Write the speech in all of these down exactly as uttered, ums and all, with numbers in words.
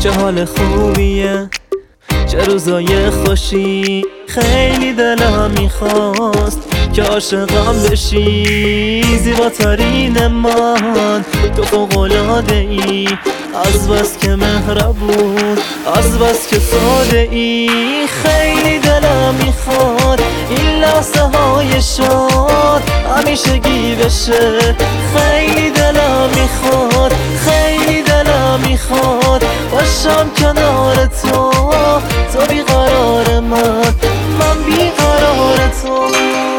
چه حال خوبیه، چه روزای خوشی. خیلی دلم میخواست که عاشقم بشی، زیباترین من تو فوق‌العاده ای. از بس که مهربون، از بس که ساده ای. خیلی دلم میخواد این لحظه های شاد همیشگی بشه. خیلی دلم میخواد، خیلی دلم میخواد باشم کنار تو، تو بیقرار من، من بیقرار تو.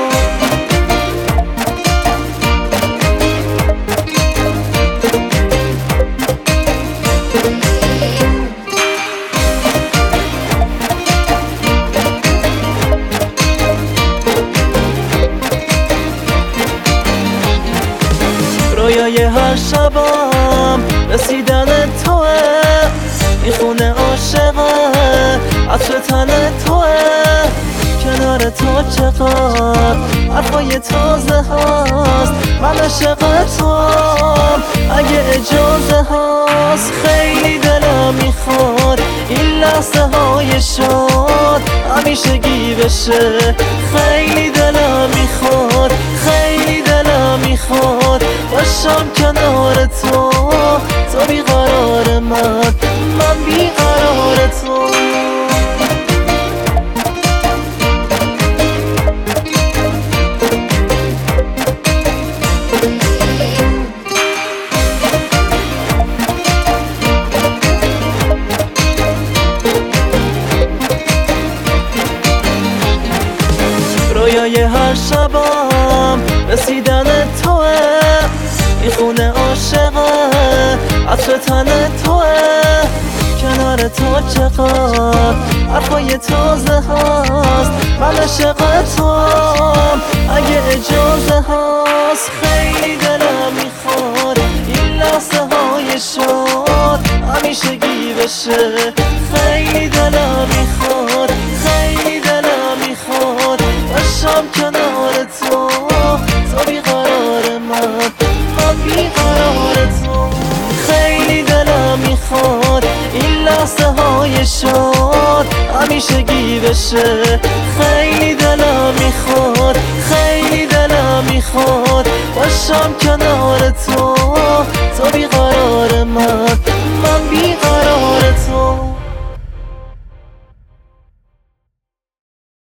رویای هر شبم رسیدن توه، این خونه عاشقه، عطر تن توه. کنار تو چقدر حرفای تازه هست، من عاشق توام اگه اجازه هست. خیلی دلم میخواد این لحظه های شاد همیشگی بشه. خیلی دلم میخواد، خیلی دلم میخواد باشم کنار تو، تو بیقرار من، من بیقرار تو. رویای هر شبم رسیدن توه، این خونه عاشقه، عطر تن توه. کنار تو چقدر حرفای تازه هست، من عاشق توام اگه اجازه هست. خیلی دلم میخواد این لحظه های شاد همیشگی بشه. خیلی دلم میخواد، خیلی دلم میخواد باشم کنار تو، تو بیقرار من، من بیقرار تو. خیلی دلم میخواد این لحظه های شاد همیشگی بشه. خیلی دلم میخواد، خیلی دلم میخواد باشم کنار تو، تو بیقرار من.